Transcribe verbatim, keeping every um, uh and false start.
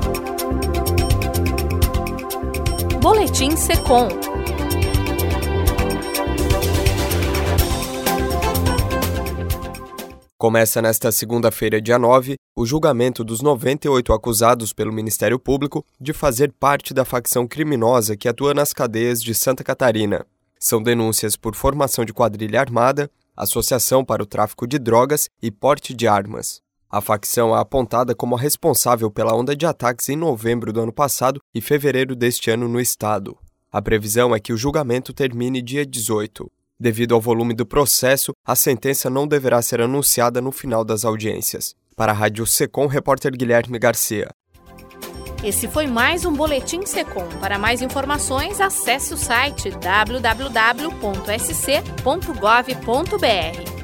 Boletim Secom. Começa nesta segunda-feira, dia nove, o julgamento dos noventa e oito acusados pelo Ministério Público de fazer parte da facção criminosa que atua nas cadeias de Santa Catarina. São denúncias por formação de quadrilha armada, associação para o tráfico de drogas e porte de armas. A facção é apontada como a responsável pela onda de ataques em novembro do ano passado e fevereiro deste ano no estado. A previsão é que o julgamento termine dia dezoito. Devido ao volume do processo, a sentença não deverá ser anunciada no final das audiências. Para a Rádio Secom, repórter Guilherme Garcia. Esse foi mais um Boletim Secom. Para mais informações, acesse o site w w w ponto s c ponto gov ponto b r.